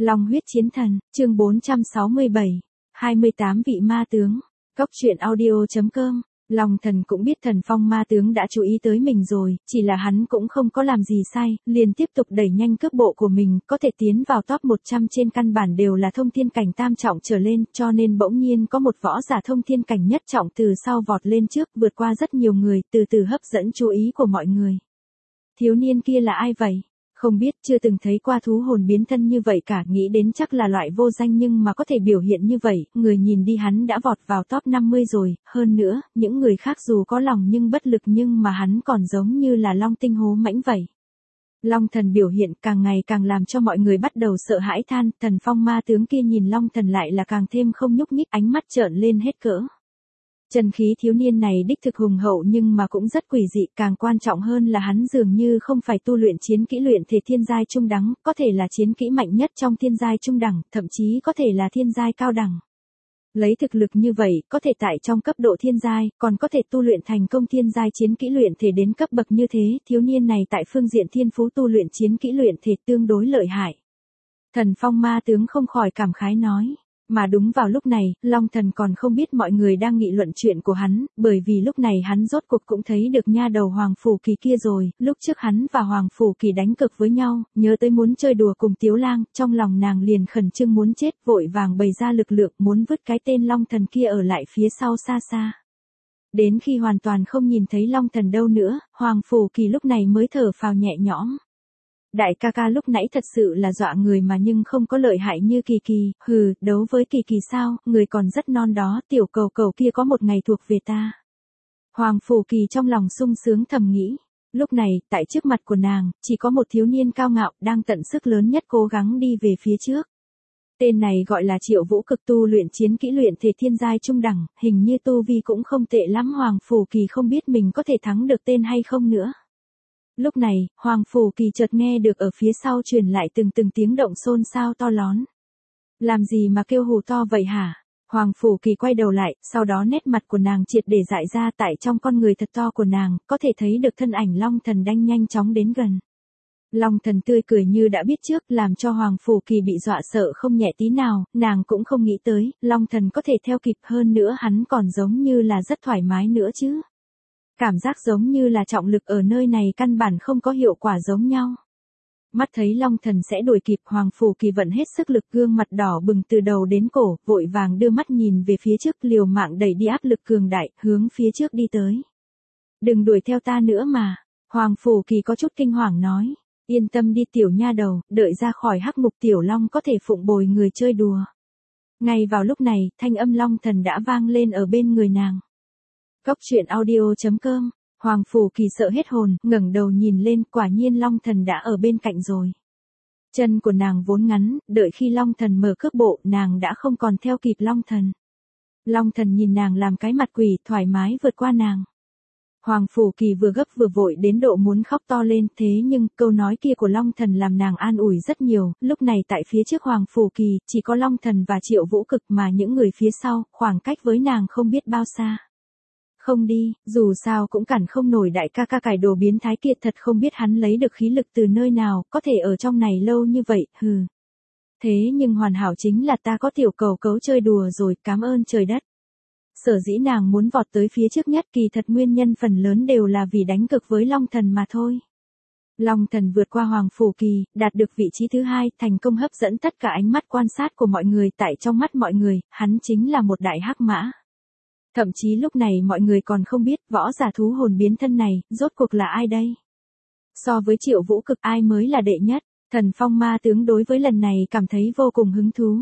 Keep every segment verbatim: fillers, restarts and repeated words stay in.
Long huyết chiến thần, chương bốn trăm sáu mươi bảy, hai mươi tám vị ma tướng. Cốc truyện audio chấm com. Long Thần cũng biết Thần Phong ma tướng đã chú ý tới mình rồi, chỉ là hắn cũng không có làm gì sai, liền tiếp tục đẩy nhanh cước bộ của mình, có thể tiến vào top một trăm trên căn bản đều là thông thiên cảnh tam trọng trở lên, cho nên bỗng nhiên có một võ giả thông thiên cảnh nhất trọng từ sau vọt lên trước, vượt qua rất nhiều người, từ từ hấp dẫn chú ý của mọi người. Thiếu niên kia là ai vậy? Không biết, chưa từng thấy qua thú hồn biến thân như vậy cả, nghĩ đến chắc là loại vô danh nhưng mà có thể biểu hiện như vậy, người nhìn đi hắn đã vọt vào top năm mươi rồi, hơn nữa, những người khác dù có lòng nhưng bất lực nhưng mà hắn còn giống như là long tinh hố mãnh vậy. Long Thần biểu hiện càng ngày càng làm cho mọi người bắt đầu sợ hãi than, Thần Phong ma tướng kia nhìn Long Thần lại là càng thêm không nhúc nhích, ánh mắt trợn lên hết cỡ. Chân khí thiếu niên này đích thực hùng hậu nhưng mà cũng rất quỷ dị, càng quan trọng hơn là hắn dường như không phải tu luyện chiến kỹ luyện thể thiên giai trung đẳng, có thể là chiến kỹ mạnh nhất trong thiên giai trung đẳng, thậm chí có thể là thiên giai cao đẳng. Lấy thực lực như vậy, có thể tại trong cấp độ thiên giai, còn có thể tu luyện thành công thiên giai chiến kỹ luyện thể đến cấp bậc như thế, thiếu niên này tại phương diện thiên phú tu luyện chiến kỹ luyện thể tương đối lợi hại. Thần Phong ma tướng không khỏi cảm khái nói. Mà đúng vào lúc này, Long Thần còn không biết mọi người đang nghị luận chuyện của hắn, bởi vì lúc này hắn rốt cuộc cũng thấy được nha đầu Hoàng Phủ Kỳ kia rồi, lúc trước hắn và Hoàng Phủ Kỳ đánh cực với nhau, nhớ tới muốn chơi đùa cùng Tiếu Lang, trong lòng nàng liền khẩn trương muốn chết, vội vàng bày ra lực lượng muốn vứt cái tên Long Thần kia ở lại phía sau xa xa. Đến khi hoàn toàn không nhìn thấy Long Thần đâu nữa, Hoàng Phủ Kỳ lúc này mới thở phào nhẹ nhõm. Đại ca ca lúc nãy thật sự là dọa người mà nhưng không có lợi hại như Kỳ Kỳ, hừ, đấu với Kỳ Kỳ sao, người còn rất non đó, tiểu cầu cầu kia có một ngày thuộc về ta. Hoàng Phủ Kỳ trong lòng sung sướng thầm nghĩ, lúc này, tại trước mặt của nàng, chỉ có một thiếu niên cao ngạo, đang tận sức lớn nhất cố gắng đi về phía trước. Tên này gọi là Triệu Vũ Cực, tu luyện chiến kỹ luyện thể thiên giai trung đẳng, hình như tu vi cũng không tệ lắm, Hoàng Phủ Kỳ không biết mình có thể thắng được tên hay không nữa. Lúc này, Hoàng Phủ Kỳ chợt nghe được ở phía sau truyền lại từng từng tiếng động xôn xao to lón. Làm gì mà kêu hù to vậy hả? Hoàng Phủ Kỳ quay đầu lại, sau đó nét mặt của nàng triệt để dại ra, tại trong con người thật to của nàng, có thể thấy được thân ảnh Long Thần đang nhanh chóng đến gần. Long Thần tươi cười như đã biết trước, làm cho Hoàng Phủ Kỳ bị dọa sợ không nhẹ tí nào, nàng cũng không nghĩ tới, Long Thần có thể theo kịp, hơn nữa hắn còn giống như là rất thoải mái nữa chứ. Cảm giác giống như là trọng lực ở nơi này căn bản không có hiệu quả giống nhau. Mắt thấy Long Thần sẽ đuổi kịp, Hoàng Phủ Kỳ vận hết sức lực, gương mặt đỏ bừng từ đầu đến cổ, vội vàng đưa mắt nhìn về phía trước, liều mạng đẩy đi áp lực cường đại, hướng phía trước đi tới. Đừng đuổi theo ta nữa mà, Hoàng Phủ Kỳ có chút kinh hoàng nói, yên tâm đi tiểu nha đầu, đợi ra khỏi hắc ngục tiểu long có thể phụng bồi người chơi đùa. Ngay vào lúc này, thanh âm Long Thần đã vang lên ở bên người nàng. Cốc truyện audio chấm com. Hoàng Phủ Kỳ sợ hết hồn, ngẩng đầu nhìn lên, quả nhiên Long Thần đã ở bên cạnh rồi. Chân của nàng vốn ngắn, đợi khi Long Thần mở cước bộ, nàng đã không còn theo kịp Long Thần. Long Thần nhìn nàng làm cái mặt quỷ, thoải mái vượt qua nàng. Hoàng Phủ Kỳ vừa gấp vừa vội đến độ muốn khóc to lên, thế nhưng câu nói kia của Long Thần làm nàng an ủi rất nhiều, lúc này tại phía trước Hoàng Phủ Kỳ, chỉ có Long Thần và Triệu Vũ Cực mà những người phía sau, khoảng cách với nàng không biết bao xa. Không đi, dù sao cũng cản không nổi đại ca ca cải đồ biến thái kia, thật không biết hắn lấy được khí lực từ nơi nào, có thể ở trong này lâu như vậy, hừ. Thế nhưng hoàn hảo chính là ta có tiểu cầu cấu chơi đùa rồi, cảm ơn trời đất. Sở dĩ nàng muốn vọt tới phía trước nhất, kỳ thật nguyên nhân phần lớn đều là vì đánh cực với Long Thần mà thôi. Long Thần vượt qua Hoàng Phủ Kỳ, đạt được vị trí thứ hai, thành công hấp dẫn tất cả ánh mắt quan sát của mọi người, tại trong mắt mọi người, hắn chính là một đại hắc mã. Thậm chí lúc này mọi người còn không biết võ giả thú hồn biến thân này, rốt cuộc là ai đây? So với Triệu Vũ Cực ai mới là đệ nhất? Thần Phong ma tướng đối với lần này cảm thấy vô cùng hứng thú.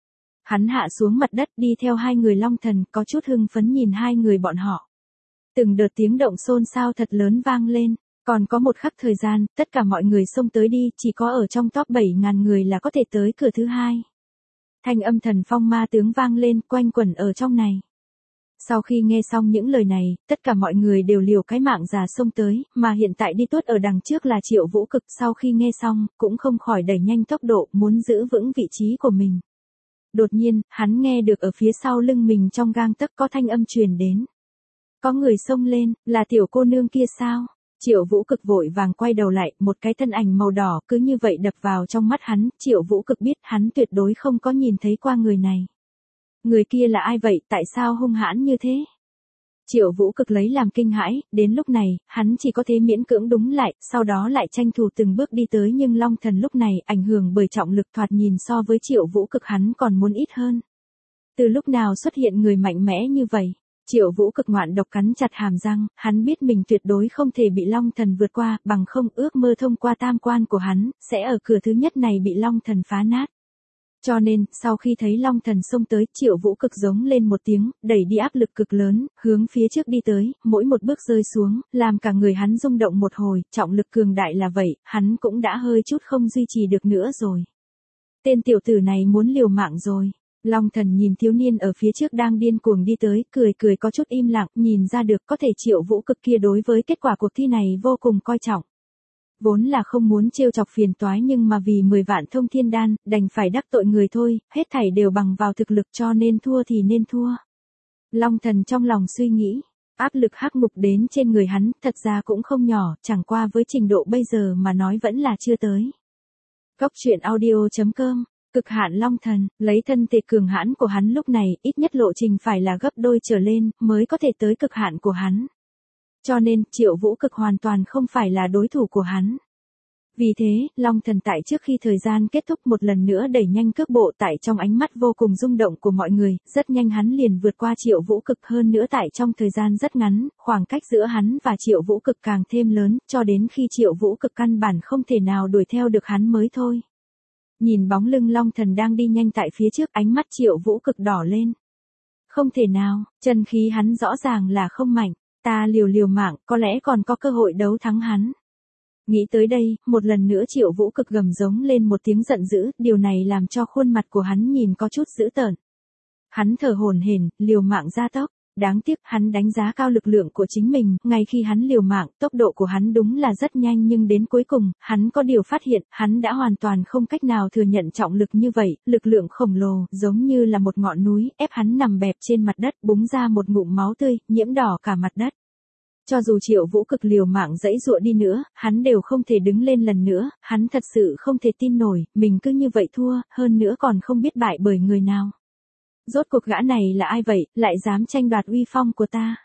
Hắn hạ xuống mặt đất đi theo hai người Long Thần, có chút hưng phấn nhìn hai người bọn họ. Từng đợt tiếng động xôn xao thật lớn vang lên, còn có một khắc thời gian, tất cả mọi người xông tới đi, chỉ có ở trong top bảy ngàn người là có thể tới cửa thứ hai. Thanh âm Thần Phong ma tướng vang lên, quanh quẩn ở trong này. Sau khi nghe xong những lời này, tất cả mọi người đều liều cái mạng già xông tới, mà hiện tại đi tuốt ở đằng trước là Triệu Vũ Cực, sau khi nghe xong, cũng không khỏi đẩy nhanh tốc độ, muốn giữ vững vị trí của mình. Đột nhiên, hắn nghe được ở phía sau lưng mình trong gang tấc có thanh âm truyền đến. Có người xông lên, là tiểu cô nương kia sao? Triệu Vũ Cực vội vàng quay đầu lại, một cái thân ảnh màu đỏ cứ như vậy đập vào trong mắt hắn, Triệu Vũ Cực biết hắn tuyệt đối không có nhìn thấy qua người này. Người kia là ai vậy, tại sao hung hãn như thế? Triệu Vũ Cực lấy làm kinh hãi, đến lúc này, hắn chỉ có thể miễn cưỡng đúng lại, sau đó lại tranh thủ từng bước đi tới nhưng Long Thần lúc này ảnh hưởng bởi trọng lực thoạt nhìn so với Triệu Vũ Cực hắn còn muốn ít hơn. Từ lúc nào xuất hiện người mạnh mẽ như vậy? Triệu Vũ Cực ngoạn độc cắn chặt hàm răng, hắn biết mình tuyệt đối không thể bị Long Thần vượt qua, bằng không ước mơ thông qua tam quan của hắn, sẽ ở cửa thứ nhất này bị Long Thần phá nát. Cho nên, sau khi thấy Long Thần xông tới, Triệu Vũ Cực giống lên một tiếng, đẩy đi áp lực cực lớn, hướng phía trước đi tới, mỗi một bước rơi xuống, làm cả người hắn rung động một hồi, trọng lực cường đại là vậy, hắn cũng đã hơi chút không duy trì được nữa rồi. Tên tiểu tử này muốn liều mạng rồi. Long Thần nhìn thiếu niên ở phía trước đang điên cuồng đi tới, cười cười có chút im lặng, nhìn ra được có thể Triệu Vũ Cực kia đối với kết quả cuộc thi này vô cùng coi trọng. Vốn là không muốn trêu chọc phiền toái nhưng mà vì mười vạn thông thiên đan, đành phải đắc tội người thôi, hết thảy đều bằng vào thực lực cho nên thua thì nên thua. Long Thần trong lòng suy nghĩ, áp lực hắc ngục đến trên người hắn, thật ra cũng không nhỏ, chẳng qua với trình độ bây giờ mà nói vẫn là chưa tới. Cốc truyện audio chấm com Cực hạn Long Thần, lấy thân thể cường hãn của hắn lúc này, ít nhất lộ trình phải là gấp đôi trở lên, mới có thể tới cực hạn của hắn. Cho nên, Triệu Vũ Cực hoàn toàn không phải là đối thủ của hắn. Vì thế, Long Thần tại trước khi thời gian kết thúc một lần nữa đẩy nhanh cước bộ tại trong ánh mắt vô cùng rung động của mọi người, rất nhanh hắn liền vượt qua Triệu Vũ Cực hơn nữa tại trong thời gian rất ngắn, khoảng cách giữa hắn và Triệu Vũ Cực càng thêm lớn, cho đến khi Triệu Vũ Cực căn bản không thể nào đuổi theo được hắn mới thôi. Nhìn bóng lưng Long Thần đang đi nhanh tại phía trước, ánh mắt Triệu Vũ Cực đỏ lên. Không thể nào, chân khí hắn rõ ràng là không mạnh, ta liều liều mạng, có lẽ còn có cơ hội đấu thắng hắn. Nghĩ tới đây, một lần nữa Triệu Vũ Cực gầm giống lên một tiếng giận dữ, điều này làm cho khuôn mặt của hắn nhìn có chút dữ tợn. Hắn thở hổn hển, liều mạng gia tốc. Đáng tiếc, hắn đánh giá cao lực lượng của chính mình, ngay khi hắn liều mạng, tốc độ của hắn đúng là rất nhanh nhưng đến cuối cùng, hắn có điều phát hiện, hắn đã hoàn toàn không cách nào thừa nhận trọng lực như vậy, lực lượng khổng lồ, giống như là một ngọn núi, ép hắn nằm bẹp trên mặt đất, búng ra một ngụm máu tươi, nhiễm đỏ cả mặt đất. Cho dù Triệu Vũ Cực liều mạng dãy dụa đi nữa, hắn đều không thể đứng lên lần nữa, hắn thật sự không thể tin nổi, mình cứ như vậy thua, hơn nữa còn không biết bại bởi người nào. Rốt cuộc gã này là ai vậy, lại dám tranh đoạt uy phong của ta?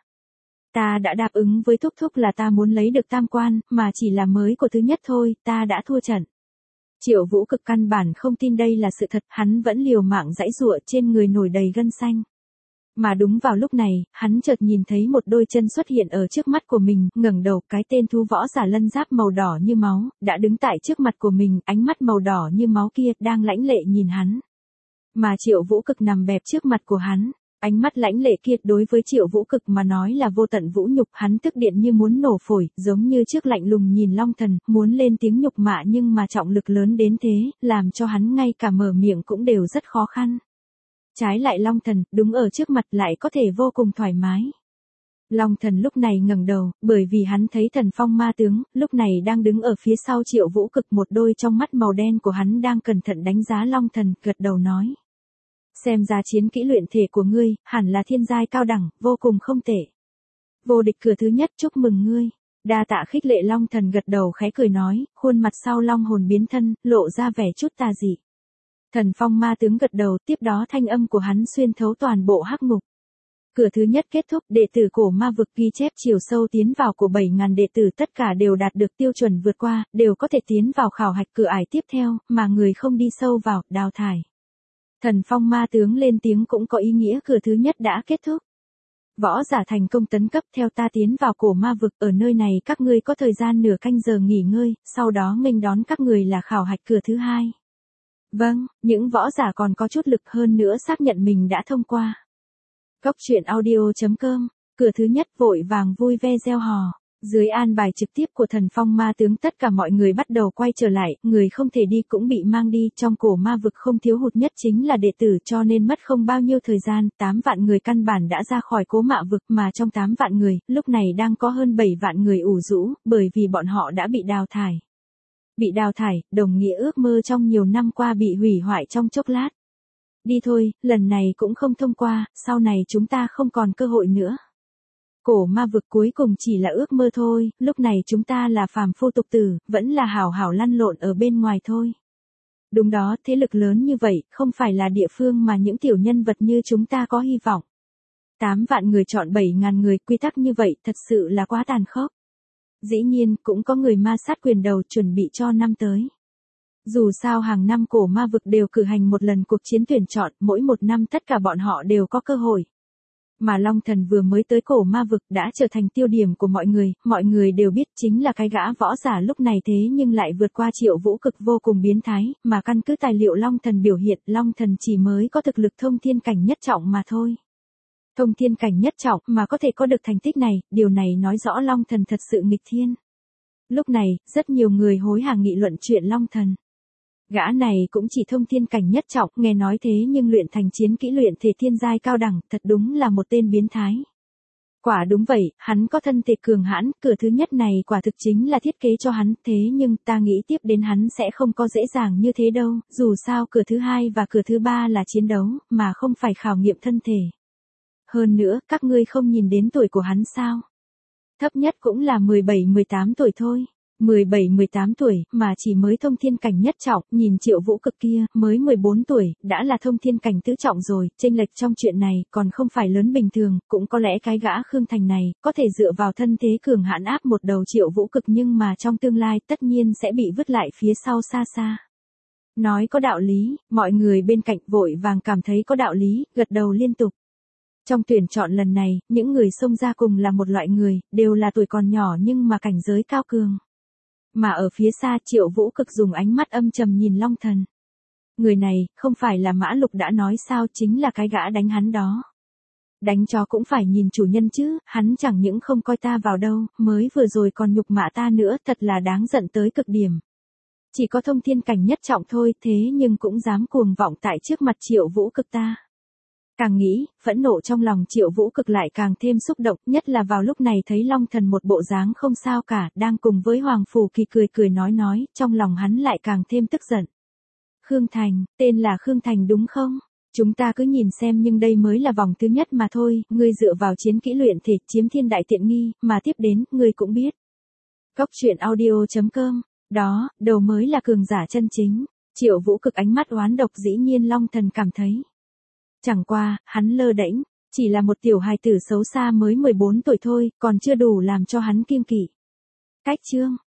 Ta đã đáp ứng với Thúc Thúc là ta muốn lấy được tam quan, mà chỉ là mới của thứ nhất thôi, ta đã thua trận. Triệu Vũ Cực căn bản không tin đây là sự thật, hắn vẫn liều mạng giãy giụa, trên người nổi đầy gân xanh. Mà đúng vào lúc này, hắn chợt nhìn thấy một đôi chân xuất hiện ở trước mắt của mình, ngẩng đầu, cái tên thú võ giả lân giáp màu đỏ như máu, đã đứng tại trước mặt của mình, ánh mắt màu đỏ như máu kia, đang lãnh lệ nhìn hắn. Mà Triệu Vũ Cực nằm bẹp trước mặt của hắn, ánh mắt lãnh lệ kia đối với Triệu Vũ Cực mà nói là vô tận vũ nhục, hắn tức điện như muốn nổ phổi, giống như trước lạnh lùng nhìn Long Thần, muốn lên tiếng nhục mạ nhưng mà trọng lực lớn đến thế, làm cho hắn ngay cả mở miệng cũng đều rất khó khăn. Trái lại Long Thần, đúng ở trước mặt lại có thể vô cùng thoải mái. Long Thần lúc này ngẩng đầu, bởi vì hắn thấy Thần Phong ma tướng, lúc này đang đứng ở phía sau Triệu Vũ Cực, một đôi trong mắt màu đen của hắn đang cẩn thận đánh giá Long Thần, gật đầu nói. Xem ra chiến kỹ luyện thể của ngươi, hẳn là thiên giai cao đẳng, vô cùng không tệ. Vô địch cửa thứ nhất, chúc mừng ngươi. Đa tạ khích lệ. Long Thần gật đầu khẽ cười nói, khuôn mặt sau long hồn biến thân, lộ ra vẻ chút tà dị. Thần Phong ma tướng gật đầu, tiếp đó thanh âm của hắn xuyên thấu toàn bộ hắc ngục. Cửa thứ nhất kết thúc, đệ tử cổ ma vực ghi chép chiều sâu tiến vào của bảy nghìn đệ tử tất cả đều đạt được tiêu chuẩn vượt qua, đều có thể tiến vào khảo hạch cửa ải tiếp theo, mà người không đi sâu vào, đào thải. Thần Phong ma tướng lên tiếng cũng có ý nghĩa cửa thứ nhất đã kết thúc. Võ giả thành công tấn cấp, theo ta tiến vào cổ ma vực, ở nơi này các ngươi có thời gian nửa canh giờ nghỉ ngơi, sau đó nghênh đón các người là khảo hạch cửa thứ hai. Vâng, những võ giả còn có chút lực hơn nữa xác nhận mình đã thông qua. Cốc truyện audio chấm com, cửa thứ nhất vội vàng vui ve reo hò. Dưới an bài trực tiếp của Thần Phong ma tướng tất cả mọi người bắt đầu quay trở lại, người không thể đi cũng bị mang đi, trong cổ ma vực không thiếu hụt nhất chính là đệ tử cho nên mất không bao nhiêu thời gian, tám vạn người căn bản đã ra khỏi cố mạ vực mà trong tám vạn người, lúc này đang có hơn bảy vạn người ủ rũ, bởi vì bọn họ đã bị đào thải. Bị đào thải, đồng nghĩa ước mơ trong nhiều năm qua bị hủy hoại trong chốc lát. Đi thôi, lần này cũng không thông qua, sau này chúng ta không còn cơ hội nữa. Cổ ma vực cuối cùng chỉ là ước mơ thôi, lúc này chúng ta là phàm phu tục tử, vẫn là hảo hảo lăn lộn ở bên ngoài thôi. Đúng đó, thế lực lớn như vậy, không phải là địa phương mà những tiểu nhân vật như chúng ta có hy vọng. Tám vạn người chọn bảy ngàn người, quy tắc như vậy thật sự là quá tàn khốc. Dĩ nhiên, cũng có người ma sát quyền đầu chuẩn bị cho năm tới. Dù sao hàng năm cổ ma vực đều cử hành một lần cuộc chiến tuyển chọn, mỗi một năm tất cả bọn họ đều có cơ hội. Mà Long Thần vừa mới tới cổ ma vực đã trở thành tiêu điểm của mọi người, mọi người đều biết chính là cái gã võ giả lúc này thế nhưng lại vượt qua Triệu Vũ Cực vô cùng biến thái, mà căn cứ tài liệu Long Thần biểu hiện, Long Thần chỉ mới có thực lực thông thiên cảnh nhất trọng mà thôi. Thông thiên cảnh nhất trọng mà có thể có được thành tích này, điều này nói rõ Long Thần thật sự nghịch thiên. Lúc này, rất nhiều người hối hả nghị luận chuyện Long Thần. Gã này cũng chỉ thông thiên cảnh nhất trọng, nghe nói thế nhưng luyện thành chiến kỹ luyện thể thiên giai cao đẳng, thật đúng là một tên biến thái. Quả đúng vậy, hắn có thân thể cường hãn, cửa thứ nhất này quả thực chính là thiết kế cho hắn, thế nhưng ta nghĩ tiếp đến hắn sẽ không có dễ dàng như thế đâu, dù sao cửa thứ hai và cửa thứ ba là chiến đấu, mà không phải khảo nghiệm thân thể. Hơn nữa, các ngươi không nhìn đến tuổi của hắn sao? Thấp nhất cũng là mười bảy mười tám tuổi thôi. mười bảy mười tám tuổi, mà chỉ mới thông thiên cảnh nhất trọng, nhìn Triệu Vũ Cực kia, mới mười bốn tuổi, đã là thông thiên cảnh tứ trọng rồi, chênh lệch trong chuyện này, còn không phải lớn bình thường, cũng có lẽ cái gã Khương Thành này, có thể dựa vào thân thế cường hãn áp một đầu Triệu Vũ Cực nhưng mà trong tương lai, tất nhiên sẽ bị vứt lại phía sau xa xa. Nói có đạo lý, mọi người bên cạnh vội vàng cảm thấy có đạo lý, gật đầu liên tục. Trong tuyển chọn lần này, những người xông ra cùng là một loại người, đều là tuổi còn nhỏ nhưng mà cảnh giới cao cường. Mà ở phía xa Triệu Vũ Cực dùng ánh mắt âm trầm nhìn Long Thần. Người này, không phải là Mã Lục đã nói sao, chính là cái gã đánh hắn đó. Đánh chó cũng phải nhìn chủ nhân chứ, hắn chẳng những không coi ta vào đâu, mới vừa rồi còn nhục mạ ta nữa, thật là đáng giận tới cực điểm. Chỉ có thông thiên cảnh nhất trọng thôi, thế nhưng cũng dám cuồng vọng tại trước mặt Triệu Vũ Cực ta. Càng nghĩ, phẫn nộ trong lòng Triệu Vũ Cực lại càng thêm xúc động, nhất là vào lúc này thấy Long Thần một bộ dáng không sao cả, đang cùng với Hoàng Phủ Kỳ cười cười nói nói, trong lòng hắn lại càng thêm tức giận. Khương Thành, tên là Khương Thành đúng không? Chúng ta cứ nhìn xem nhưng đây mới là vòng thứ nhất mà thôi, ngươi dựa vào chiến kỹ luyện thể chiếm thiên đại tiện nghi, mà tiếp đến, ngươi cũng biết. Góc truyện audio chấm com, đó, đầu mới là cường giả chân chính, Triệu Vũ Cực ánh mắt oán độc dĩ nhiên Long Thần cảm thấy. Chẳng qua, hắn lơ đễnh, chỉ là một tiểu hài tử xấu xa mới mười bốn tuổi thôi, còn chưa đủ làm cho hắn kiêng kỵ. Cách chương